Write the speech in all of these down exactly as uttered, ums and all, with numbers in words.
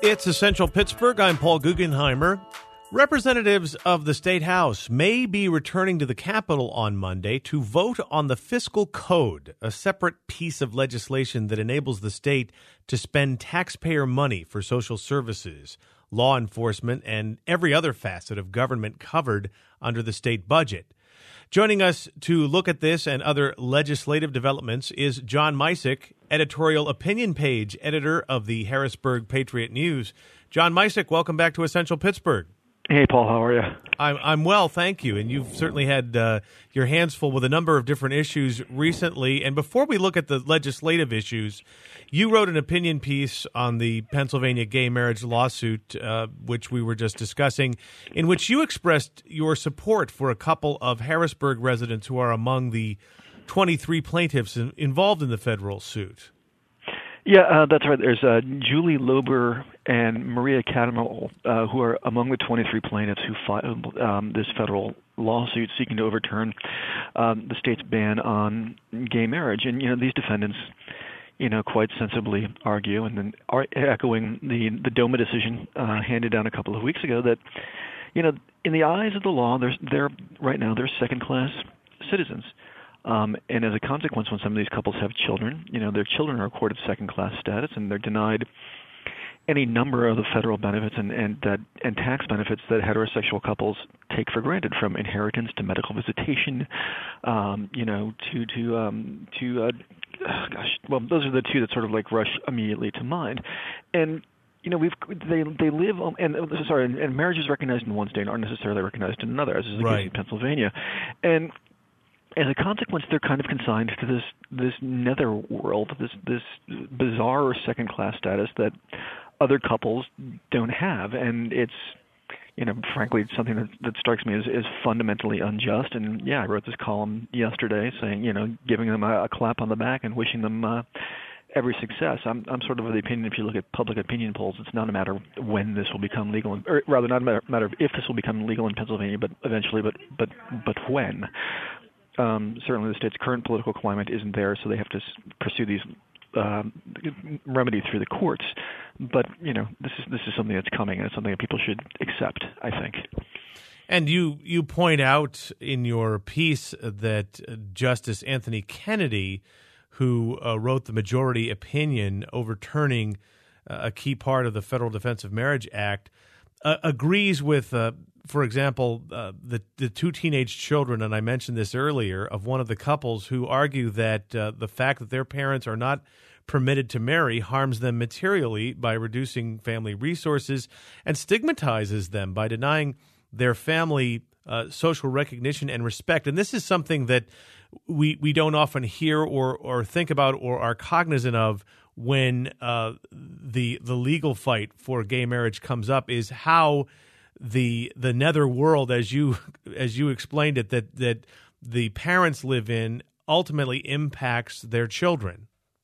It's Essential Pittsburgh. I'm Paul Guggenheimer. Representatives of the State House may be returning to the Capitol on Monday to vote on the Fiscal Code, a separate piece of legislation that enables the state to spend taxpayer money for social services, law enforcement, and every other facet of government covered under the state budget. Joining us to look at this and other legislative developments is John Misick, editorial opinion page editor of the Harrisburg Patriot News. John Misick, welcome back to Essential Pittsburgh. Hey, Paul, how are you? I'm I'm well, thank you. And you've certainly had uh, your hands full with a number of different issues recently. And before we look at the legislative issues, you wrote an opinion piece on the Pennsylvania gay marriage lawsuit, uh, which we were just discussing, in which you expressed your support for a couple of Harrisburg residents who are among the twenty-three plaintiffs in, involved in the federal suit. Yeah, uh, that's right. There's uh, Julie Lober and Maria Catmull, uh, who are among the twenty-three plaintiffs who filed um, this federal lawsuit seeking to overturn um, the state's ban on gay marriage. And, you know, these defendants, you know, quite sensibly argue, and then are echoing the, the DOMA decision uh, handed down a couple of weeks ago, that, you know, in the eyes of the law, they're, they're right now, they're second-class citizens. Um, and as a consequence, when some of these couples have children, you know, their children are accorded second-class status, and they're denied any number of the federal benefits and, and that and tax benefits that heterosexual couples take for granted, from inheritance to medical visitation, um, you know, to to um, to uh, gosh, well, those are the two that sort of like rush immediately to mind, and. You know, we've they they live and sorry, and marriages recognized in one state aren't necessarily recognized in another, as is the right. case in Pennsylvania, and. As a consequence, they're kind of consigned to this this nether world, this this bizarre second-class status that other couples don't have, and it's, you know, frankly, it's something that, that strikes me as, as fundamentally unjust. And yeah, I wrote this column yesterday saying, you know, giving them a, a clap on the back and wishing them uh, every success. I'm I'm sort of of the opinion, if you look at public opinion polls, it's not a matter of when this will become legal, in, or rather, not a matter, matter of if this will become legal in Pennsylvania, but eventually, but but but when. Um, certainly, the state's current political climate isn't there, so they have to s- pursue these um, remedies through the courts. But you know, this is this is something that's coming, and it's something that people should accept, I think. And you you point out in your piece that Justice Anthony Kennedy, who uh, wrote the majority opinion overturning uh, a key part of the Federal Defense of Marriage Act, uh, agrees with. Uh, For example, uh, the the two teenage children, and I mentioned this earlier, of one of the couples who argue that uh, the fact that their parents are not permitted to marry harms them materially by reducing family resources and stigmatizes them by denying their family uh, social recognition and respect. And this is something that we we don't often hear or or think about or are cognizant of when uh, the the legal fight for gay marriage comes up, is how the the nether world, as you as you explained it, that that the parents live in ultimately impacts their children.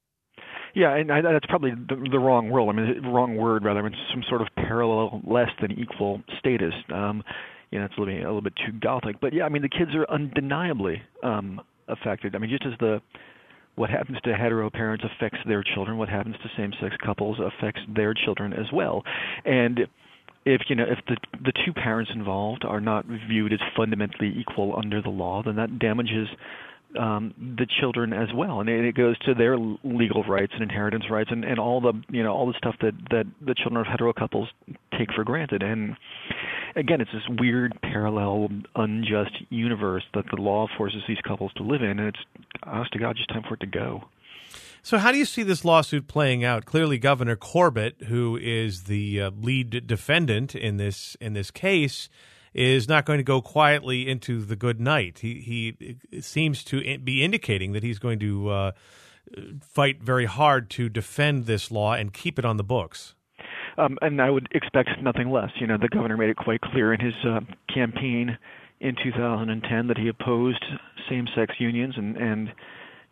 Yeah, and I, that's probably the, the wrong world. I mean, the wrong word rather. I mean, some sort of parallel, less than equal status. Um, you know, it's a little, bit, a little bit too gothic, but yeah, I mean, the kids are undeniably um, affected. I mean, just as the what happens to hetero parents affects their children, what happens to same-sex couples affects their children as well, and. If you know if the the two parents involved are not viewed as fundamentally equal under the law, then that damages um, the children as well, and it, it goes to their legal rights and inheritance rights, and, and all the you know all the stuff that, that the children of hetero couples take for granted. And again, it's this weird, parallel, unjust universe that the law forces these couples to live in, and it's honest to God, just time for it to go. So how do you see this lawsuit playing out? Clearly, Governor Corbett, who is the uh, lead defendant in this in this case, is not going to go quietly into the good night. He he seems to be indicating that he's going to uh, fight very hard to defend this law and keep it on the books. Um, and I would expect nothing less. You know, the governor made it quite clear in his uh, campaign in two thousand ten that he opposed same-sex unions and and.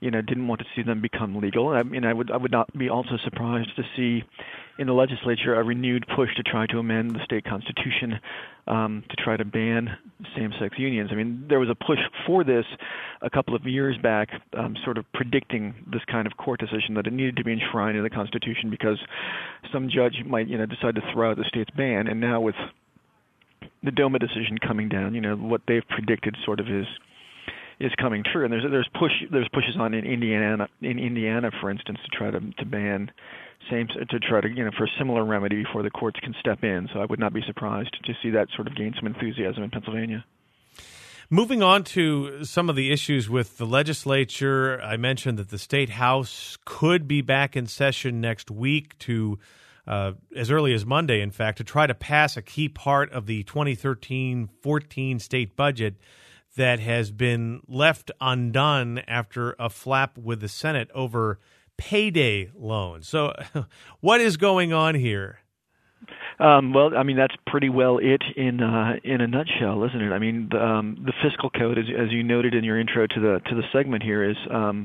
you know, didn't want to see them become legal. I mean, I would I would not be also surprised to see in the legislature a renewed push to try to amend the state constitution um, to try to ban same-sex unions. I mean, there was a push for this a couple of years back, um, sort of predicting this kind of court decision that it needed to be enshrined in the Constitution because some judge might, you know, decide to throw out the state's ban. And now with the DOMA decision coming down, you know, what they've predicted sort of is is coming true. And there's there's push there's pushes on in Indiana in Indiana, for instance, to try to to ban same to try to you know for a similar remedy before the courts can step in. So I would not be surprised to see that sort of gain some enthusiasm in Pennsylvania. Moving on to some of the issues with the legislature, I mentioned that the State House could be back in session next week to, uh, as early as Monday, in fact, to try to pass a key part of the twenty thirteen fourteen state budget that has been left undone after a flap with the Senate over payday loans. So what is going on here? Um, well, I mean, that's pretty well it in uh, in a nutshell, isn't it? I mean, the, um, the fiscal code, as, as you noted in your intro to the to the segment here, is um,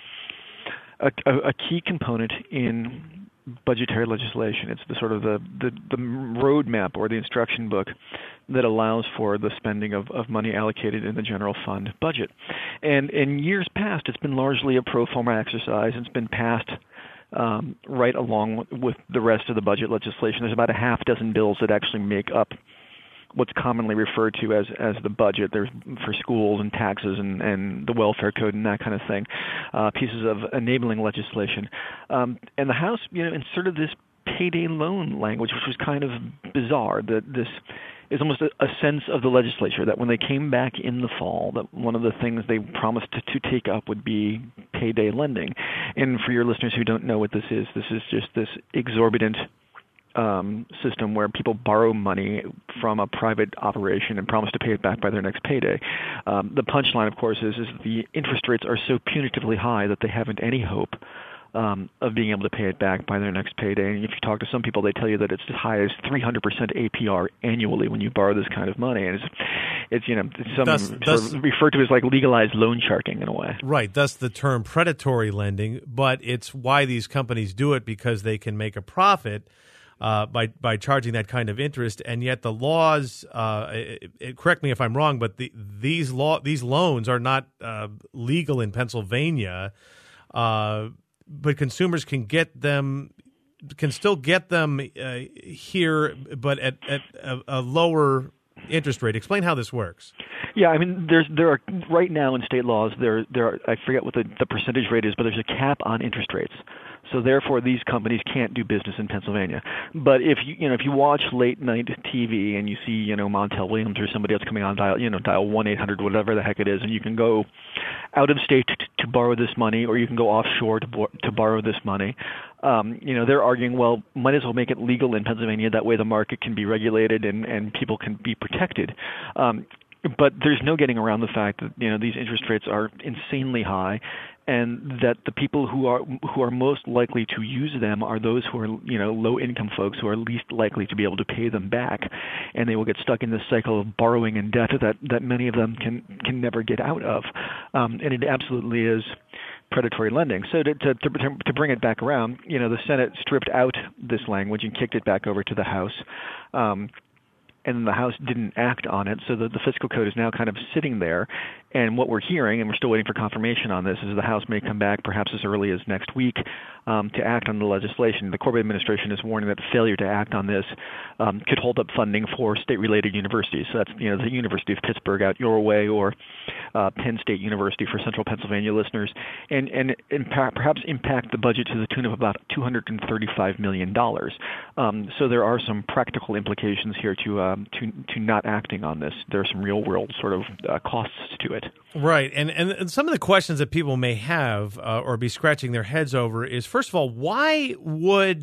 a, a, a key component in budgetary legislation. It's the sort of the, the, the roadmap or the instruction book that allows for the spending of, of money allocated in the general fund budget. And in years past, it's been largely a pro forma exercise. It's been passed Um, right along with the rest of the budget legislation. There's about a half dozen bills that actually make up what's commonly referred to as as the budget. There's for schools and taxes and, and the welfare code and that kind of thing, uh, pieces of enabling legislation. Um, and the House, you know, inserted this payday loan language, which was kind of bizarre. That this is almost a, a sense of the legislature that when they came back in the fall, that one of the things they promised to, to take up would be payday lending. And for your listeners who don't know what this is, this is just this exorbitant um, system where people borrow money from a private operation and promise to pay it back by their next payday. Um, the punchline, of course, is, is the interest rates are so punitively high that they haven't any hope Um, of being able to pay it back by their next payday. And if you talk to some people, they tell you that it's as high as three hundred percent A P R annually when you borrow this kind of money. And it's, it's you know, it's some thus, sort thus, of referred to as like legalized loan sharking in a way. Right. Thus the term predatory lending, but it's why these companies do it because they can make a profit uh, by by charging that kind of interest. And yet the laws, uh, it, it, correct me if I'm wrong, but the, these law these loans are not uh, legal in Pennsylvania. Uh, But consumers can get them, can still get them uh, here, but at, at a, a lower interest rate. Explain how this works. Yeah, I mean, there's there are right now in state laws there there are, I forget what the, the percentage rate is, but there's a cap on interest rates. So therefore, these companies can't do business in Pennsylvania. But if you you know if you watch late night T V and you see you know Montel Williams or somebody else coming on dial you know dial one eight hundred whatever the heck it is, and you can go out of state to, to borrow this money, or you can go offshore to to borrow this money. Um, you know they're arguing, well, might as well make it legal in Pennsylvania. That way, the market can be regulated and and people can be protected. Um, But there's no getting around the fact that you know these interest rates are insanely high, and that the people who are who are most likely to use them are those who are you know low income folks who are least likely to be able to pay them back, and they will get stuck in this cycle of borrowing and debt that that many of them can can never get out of, um, and it absolutely is predatory lending. So to, to to bring it back around, you know the Senate stripped out this language and kicked it back over to the House. Um, And the House didn't act on it, so the, the fiscal code is now kind of sitting there. And what we're hearing, and we're still waiting for confirmation on this, is the House may come back perhaps as early as next week um, to act on the legislation. The Corbett administration is warning that the failure to act on this um, could hold up funding for state-related universities. So that's you know the University of Pittsburgh out your way, or uh, Penn State University for Central Pennsylvania listeners, and and, and perhaps impact the budget to the tune of about two hundred thirty-five million dollars. Um, so there are some practical implications here to uh, To, to not acting on this. There are some real world sort of uh, costs to it. Right. And, and and some of the questions that people may have uh, or be scratching their heads over is, first of all, why would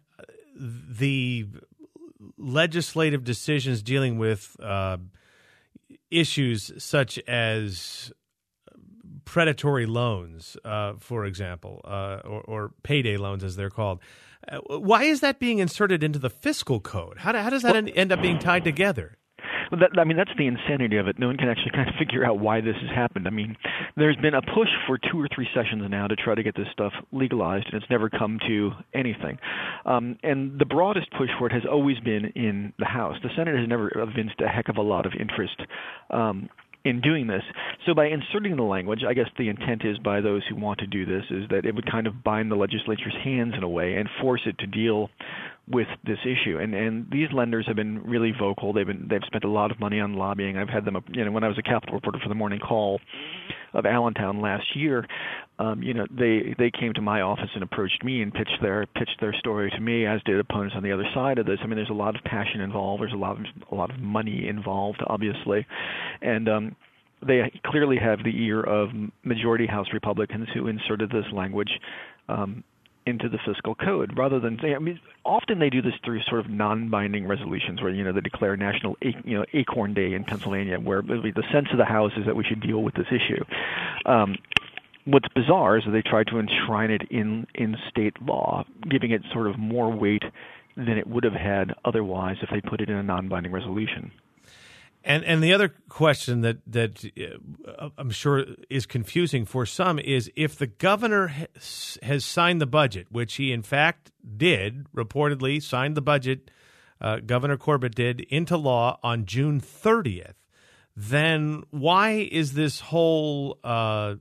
the legislative decisions dealing with uh, issues such as predatory loans, uh, for example, uh, or, or payday loans as they're called, Uh, why is that being inserted into the fiscal code? How, do, how does that well, end up being tied together? Well, that, I mean, that's the insanity of it. No one can actually kind of figure out why this has happened. I mean, there's been a push for two or three sessions now to try to get this stuff legalized, and it's never come to anything. Um, and the broadest push for it has always been in the House. The Senate has never evinced a heck of a lot of interest um, in doing this. So by inserting the language, I guess the intent is by those who want to do this is that it would kind of bind the legislature's hands in a way and force it to deal with this issue. And and these lenders have been really vocal. They've been they've spent a lot of money on lobbying. I've had them, you know, when I was a Capitol reporter for the Morning Call of Allentown last year, um, you know, they they came to my office and approached me and pitched their pitched their story to me, as did opponents on the other side of this. I mean, there's a lot of passion involved. There's a lot of a lot of money involved, obviously, and um, they clearly have the ear of majority House Republicans who inserted this language Um, into the fiscal code, rather than saying, I mean, often they do this through sort of non-binding resolutions where, you know, they declare National, you know, Acorn Day in Pennsylvania, where the sense of the House is that we should deal with this issue. Um, what's bizarre is that they try to enshrine it in, in state law, giving it sort of more weight than it would have had otherwise if they put it in a non-binding resolution. And and the other question that that uh, I'm sure is confusing for some is if the governor has, has signed the budget, which he in fact did, reportedly signed the budget, uh, Governor Corbett did, into law on June thirtieth, then why is this whole uh,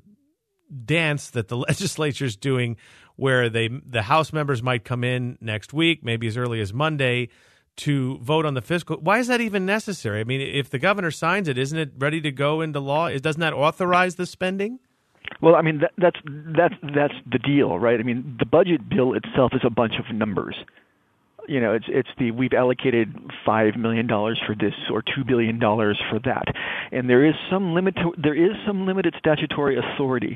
dance that the legislature's doing where they the House members might come in next week, maybe as early as Monday, to vote on the fiscal? Why is that even necessary? I mean, if the governor signs it, isn't it ready to go into law? Doesn't that authorize the spending? Well, I mean, that, that's that's that's the deal, right? I mean, the budget bill itself is a bunch of numbers. You know, it's it's the we've allocated five million dollars for this or two billion dollars for that, and there is some limit to, there is some limited statutory authority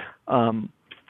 Um,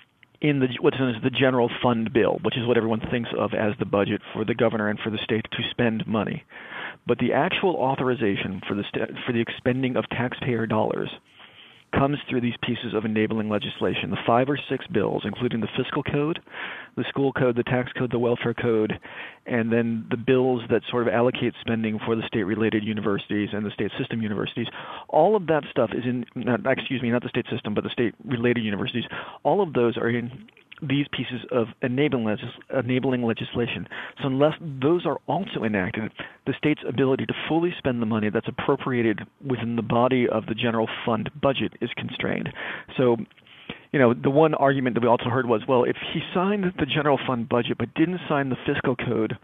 in the what's known as the general fund bill, which is what everyone thinks of as the budget for the governor and for the state to spend money. But the actual authorization for the st- for the expending of taxpayer dollars comes through these pieces of enabling legislation, the five or six bills, including the fiscal code, the school code, the tax code, the welfare code, and then the bills that sort of allocate spending for the state-related universities and the state system universities. All of that stuff is in, not, excuse me, not the state system, but the state-related universities. All of those are in these pieces of enabling, legis- enabling legislation. So unless those are also enacted, the state's ability to fully spend the money that's appropriated within the body of the general fund budget is constrained. So, you know, the one argument that we also heard was, well, if he signed the general fund budget but didn't sign the fiscal code,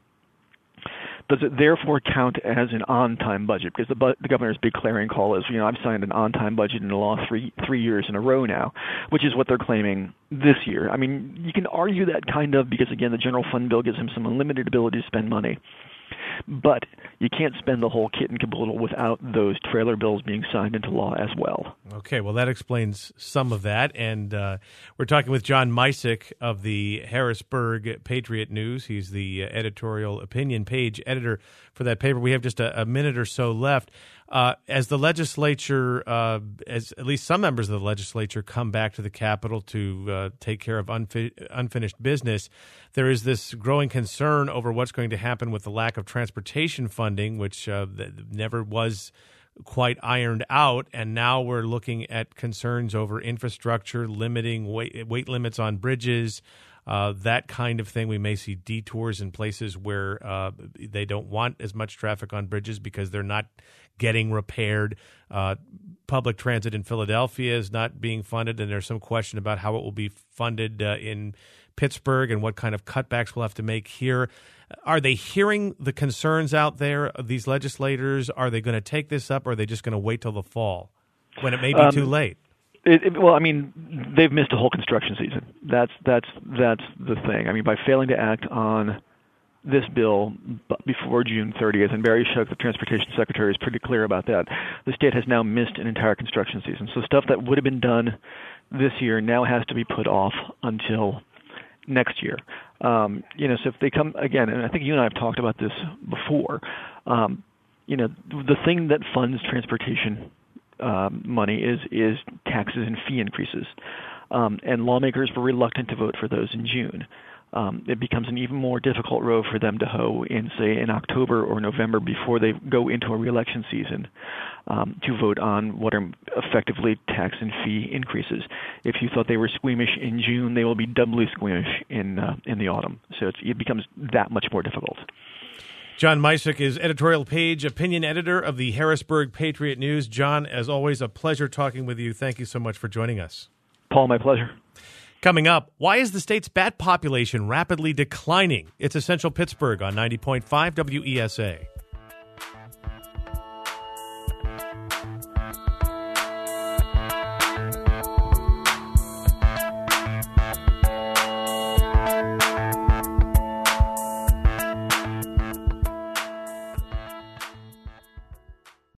does it therefore count as an on-time budget? Because the, bu- the governor's big clarion call is, you know, I've signed an on-time budget in the law three three years in a row now, which is what they're claiming this year. I mean, you can argue that kind of because, again, the general fund bill gives him some unlimited ability to spend money. But you can't spend the whole kit and caboodle without those trailer bills being signed into law as well. Okay, well, that explains some of that. And uh, we're talking with John Misick of the Harrisburg Patriot News. He's the uh, editorial opinion page editor for that paper. We have just a, a minute or so left. Uh, as the legislature, uh, as at least some members of the legislature come back to the Capitol to uh, take care of unfi- unfinished business, there is this growing concern over what's going to happen with the lack of transportation funding, which uh, never was quite ironed out. And now we're looking at concerns over infrastructure, limiting weight, weight limits on bridges, Uh, that kind of thing. We may see detours in places where uh, they don't want as much traffic on bridges because they're not getting repaired. Uh, public transit in Philadelphia is not being funded, and there's some question about how it will be funded uh, in Pittsburgh and what kind of cutbacks we'll have to make here. Are they hearing the concerns out there of these legislators? Are they going to take this up, or are they just going to wait till the fall when it may be um, too late? It, it, well, I mean, they've missed a whole construction season. That's that's that's the thing. I mean, by failing to act on this bill before June thirtieth, and Barry Shuck, the transportation secretary, is pretty clear about that, the state has now missed an entire construction season. So stuff that would have been done this year now has to be put off until next year. Um, you know, so if they come again, and I think you and I have talked about this before, um, you know, the thing that funds transportation Um, money is is taxes and fee increases, um, and lawmakers were reluctant to vote for those in June. um, it becomes an even more difficult row for them to hoe in, say, in October or November before they go into a reelection season um, to vote on what are effectively tax and fee increases. If you thought they were squeamish in June, they will be doubly squeamish in uh, in the autumn. So it's, it becomes that much more difficult. John Mysyk is editorial page opinion editor of the Harrisburg Patriot News. John, as always, a pleasure talking with you. Thank you so much for joining us. Paul, my pleasure. Coming up, why is the state's bat population rapidly declining? It's Essential Pittsburgh on ninety point five W E S A.